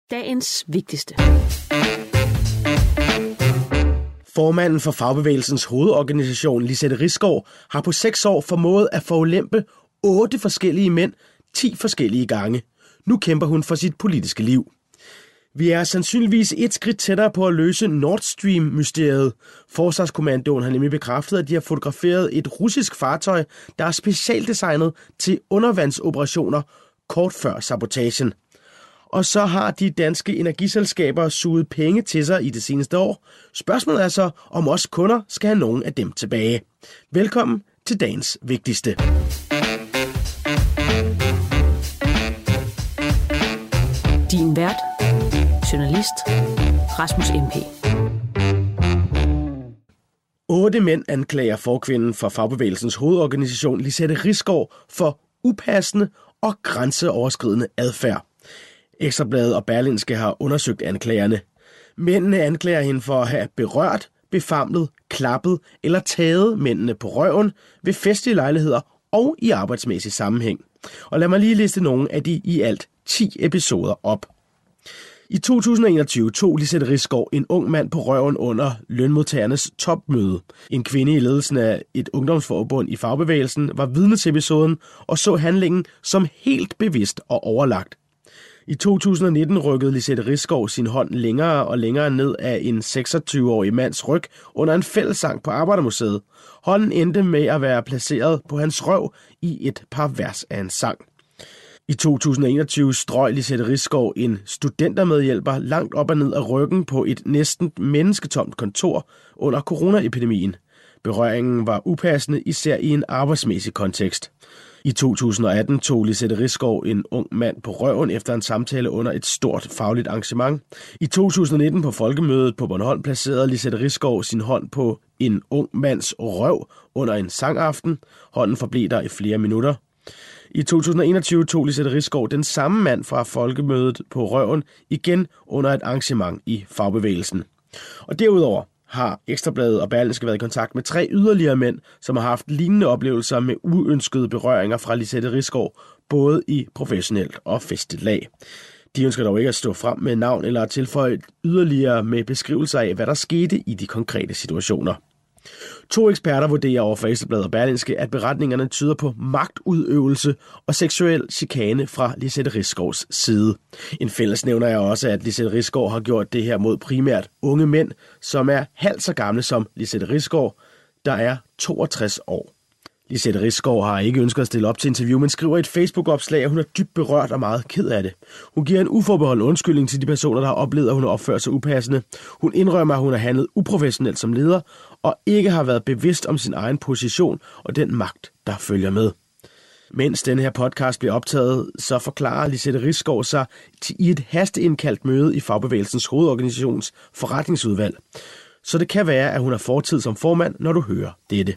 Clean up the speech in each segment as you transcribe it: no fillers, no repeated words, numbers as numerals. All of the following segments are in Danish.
Dagens vigtigste. Formanden for Fagbevægelsens hovedorganisation, Lizette Risgaard, har på 6 år formået at forulempe 8 forskellige mænd 10 forskellige gange. Nu kæmper hun for sit politiske liv. Vi er sandsynligvis et skridt tættere på at løse Nord Stream-mysteriet. Forsvarskommandoen har nemlig bekræftet, at de har fotograferet et russisk fartøj, der er specialdesignet til undervandsoperationer kort før sabotagen. Og så har de danske energiselskaber suget penge til sig i det seneste år. Spørgsmålet er så, om os kunder skal have nogen af dem tilbage. Velkommen til dagens vigtigste. Din vært, journalist Rasmus MP. 8 mænd anklager forkvinden for Fagbevægelsens hovedorganisation, Lizette Risgaard, for upassende og grænseoverskridende adfærd. Ekstra Bladet og Berlingske har undersøgt anklagerne. Mændene anklager hende for at have berørt, befamlet, klappet eller taget mændene på røven ved festlige lejligheder og i arbejdsmæssig sammenhæng. Og lad mig lige liste nogle af de i alt 10 episoder op. I 2021 tog Lizette Risgaard en ung mand på røven under lønmodtagernes topmøde. En kvinde i ledelsen af et ungdomsforbund i fagbevægelsen var vidne til episoden og så handlingen som helt bevidst og overlagt. I 2019 rykkede Lizette Risgaard sin hånd længere og længere ned af en 26-årig mands ryg under en fællessang på Arbejdermuseet. Hånden endte med at være placeret på hans røv i et par vers af en sang. I 2021 strøg Lizette Risgaard en studentermedhjælper langt op og ned af ryggen på et næsten mennesketomt kontor under coronaepidemien. Berøringen var upassende, især i en arbejdsmæssig kontekst. I 2018 tog Lizette Risgaard en ung mand på røven efter en samtale under et stort fagligt arrangement. I 2019 på Folkemødet på Bornholm placerede Lizette Risgaard sin hånd på en ung mands røv under en sangaften. Hånden forblev der i flere minutter. I 2021 tog Lizette Risgaard den samme mand fra Folkemødet på røven igen under et arrangement i fagbevægelsen. Og derudover har Ekstra Bladet og Berlingske været i kontakt med 3 yderligere mænd, som har haft lignende oplevelser med uønskede berøringer fra Lizette Risgaard, både i professionelt og festligt lag. De ønsker dog ikke at stå frem med navn eller at tilføje yderligere med beskrivelser af, hvad der skete i de konkrete situationer. 2 eksperter vurderer over for Ekstra Bladet og Berlingske, at beretningerne tyder på magtudøvelse og seksuel chikane fra Lizette Risgaards side. En fællesnævner er også, at Lizette Risgaard har gjort det her mod primært unge mænd, som er halvt så gamle som Lizette Risgaard, der er 62 år. Lizette Risgaard har ikke ønsket at stille op til interview, men skriver i et Facebook-opslag, at hun er dybt berørt og meget ked af det. Hun giver en uforbeholden undskyldning til de personer, der har oplevet, at hun har opført sig upassende. Hun indrømmer, at hun har handlet uprofessionelt som leder, og ikke har været bevidst om sin egen position og den magt, der følger med. Mens denne her podcast bliver optaget, så forklarer Lizette Risgaard sig i et hasteindkaldt møde i Fagbevægelsens hovedorganisations forretningsudvalg. Så det kan være, at hun har fortid som formand, når du hører dette.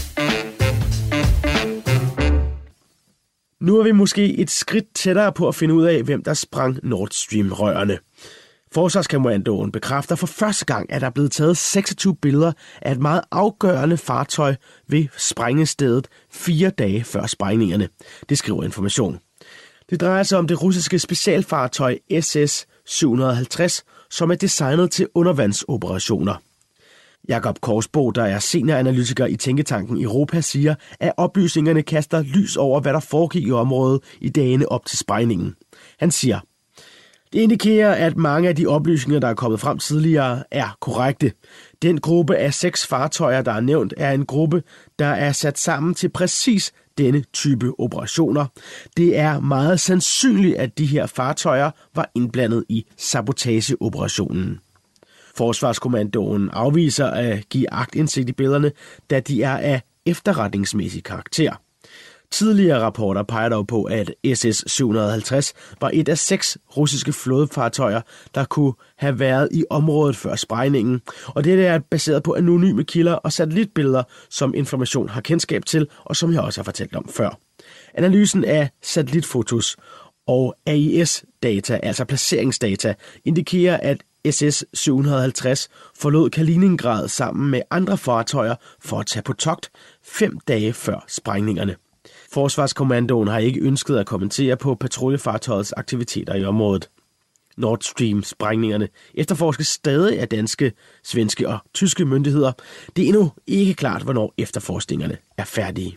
Nu er vi måske et skridt tættere på at finde ud af, hvem der sprang Nord Stream-rørene. Forsvarskommandoen bekræfter for første gang, at der er blevet taget 26 billeder af et meget afgørende fartøj ved sprængestedet 4 dage før sprængningerne. Det skriver Information. Det drejer sig om det russiske specialfartøj SS-750, som er designet til undervandsoperationer. Jakob Korsbo, der er senioranalytiker i tænketanken Europa, siger, at oplysningerne kaster lys over, hvad der foregik i området i dagene op til sprængningen. Han siger, det indikerer, at mange af de oplysninger, der er kommet frem tidligere, er korrekte. Den gruppe af 6 fartøjer, der er nævnt, er en gruppe, der er sat sammen til præcis denne type operationer. Det er meget sandsynligt, at de her fartøjer var indblandet i sabotageoperationen. Forsvarskommandoen afviser at give aktindsigt i billederne, da de er af efterretningsmæssig karakter. Tidligere rapporter peger dog på, at SS-750 var et af 6 russiske flådefartøjer, der kunne have været i området før sprængningen, og det er baseret på anonyme kilder og satellitbilleder, som Information har kendskab til, og som jeg også har fortalt om før. Analysen af satellitfotos og AIS-data, altså placeringsdata, indikerer, at SS-750 forlod Kaliningrad sammen med andre fartøjer for at tage på togt 5 dage før sprængningerne. Forsvarskommandoen har ikke ønsket at kommentere på patruljefartøjets aktiviteter i området. Nord Stream-sprængningerne efterforskes stadig af danske, svenske og tyske myndigheder. Det er endnu ikke klart, hvornår efterforskningerne er færdige.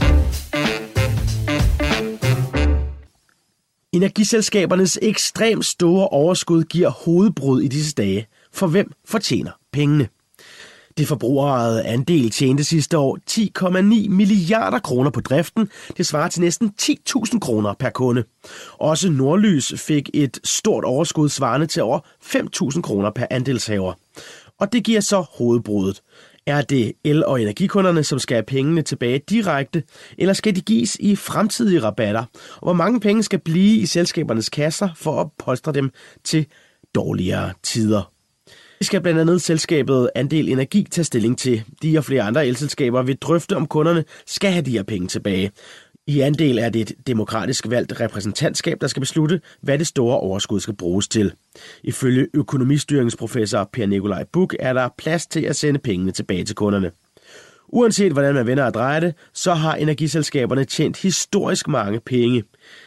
Energiselskabernes ekstremt store overskud giver hovedbrud i disse dage. For hvem fortjener pengene? Det forbrugerejede andel tjente sidste år 10,9 milliarder kroner på driften. Det svarer til næsten 10.000 kroner per kunde. Også Nordlys fik et stort overskud svarende til over 5.000 kroner per andelshaver. Og det giver så hovedbruddet. Er det el- og energikunderne, som skal have pengene tilbage direkte, eller skal de gives i fremtidige rabatter? Og hvor mange penge skal blive i selskabernes kasser for at polstre dem til dårligere tider? Det skal blandt andet selskabet Andel Energi tage stilling til. De og flere andre elselskaber vil drøfte, om kunderne skal have de her penge tilbage. I Andel er det et demokratisk valgt repræsentantskab, der skal beslutte, hvad det store overskud skal bruges til. Ifølge økonomistyringsprofessor Per Nikolaj Buch er der plads til at sende pengene tilbage til kunderne. Uanset hvordan man vender og drejer det, så har energiselskaberne tjent historisk mange penge.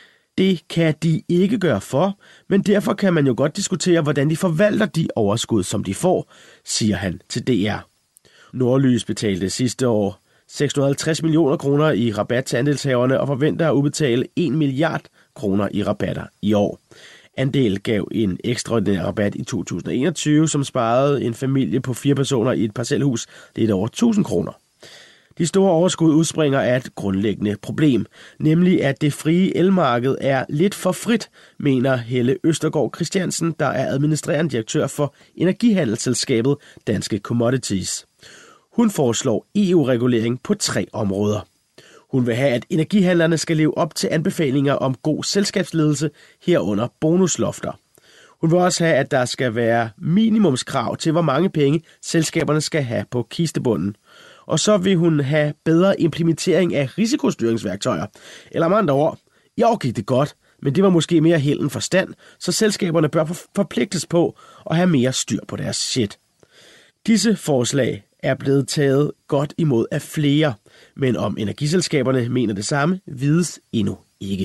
Det kan de ikke gøre for, men derfor kan man jo godt diskutere, hvordan de forvalter de overskud, som de får, siger han til DR. Nordlys betalte sidste år 650 millioner kroner i rabat til andelshaverne og forventer at udbetale 1 milliard kroner i rabatter i år. Andel gav en ekstraordinær rabat i 2021, som sparede en familie på 4 personer i et parcelhus lidt over 1.000 kroner. De store overskud udspringer af et grundlæggende problem, nemlig at det frie elmarked er lidt for frit, mener Helle Østergaard Christiansen, der er administrerende direktør for energihandelsselskabet Danske Commodities. Hun foreslår EU-regulering på 3 områder. Hun vil have, at energihandlerne skal leve op til anbefalinger om god selskabsledelse, herunder bonuslofter. Hun vil også have, at der skal være minimumskrav til, hvor mange penge selskaberne skal have på kistebunden. Og så vil hun have bedre implementering af risikostyringsværktøjer. Eller med andre ord, i år gik det godt, men det var måske mere held end forstand, så selskaberne bør forpligtes på at have mere styr på deres shit. Disse forslag er blevet taget godt imod af flere, men om energiselskaberne mener det samme, vides endnu ikke.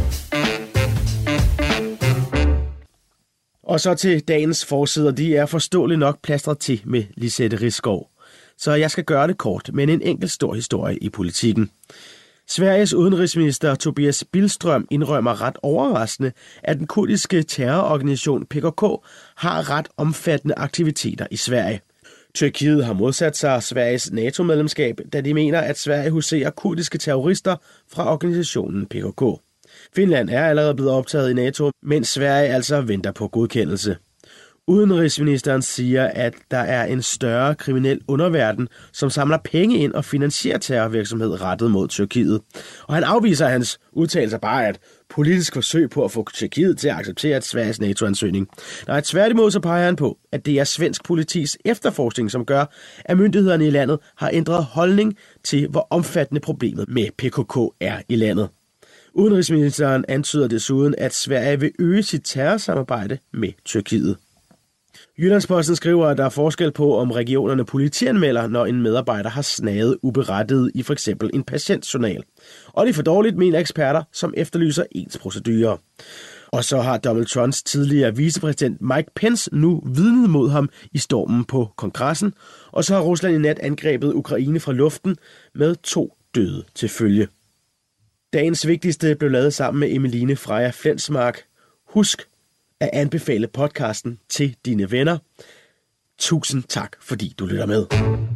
Og så til dagens forsider, de er forståeligt nok plastret til med Lizette Risgaard. Så jeg skal gøre det kort, men en enkelt stor historie i politikken. Sveriges udenrigsminister Tobias Billström indrømmer ret overraskende, at den kurdiske terrororganisation PKK har ret omfattende aktiviteter i Sverige. Tyrkiet har modsat sig Sveriges NATO-medlemskab, da de mener, at Sverige huserer kurdiske terrorister fra organisationen PKK. Finland er allerede blevet optaget i NATO, mens Sverige altså venter på godkendelse. Udenrigsministeren siger, at der er en større kriminel underverden, som samler penge ind og finansierer terrorvirksomhed rettet mod Tyrkiet. Og han afviser hans udtalelser bare et politisk forsøg på at få Tyrkiet til at acceptere Sveriges NATO-ansøgning. Nej, tværtimod så peger han på, at det er svensk politis efterforskning, som gør, at myndighederne i landet har ændret holdning til, hvor omfattende problemet med PKK er i landet. Udenrigsministeren antyder desuden, at Sverige vil øge sit terrorsamarbejde med Tyrkiet. Jyllandsposten skriver, at der er forskel på, om regionerne politianmelder, når en medarbejder har snaget uberettiget i f.eks. en patientjournal. Og det er for dårligt, mener eksperter, som efterlyser ens procedurer. Og så har Donald Trumps tidligere vicepræsident Mike Pence nu vidnet mod ham i stormen på kongressen. Og så har Rusland i nat angrebet Ukraine fra luften med 2 døde til følge. Dagens vigtigste blev lavet sammen med Emeline Freja Flensmark. Husk at anbefale podcasten til dine venner. Tusind tak, fordi du lytter med.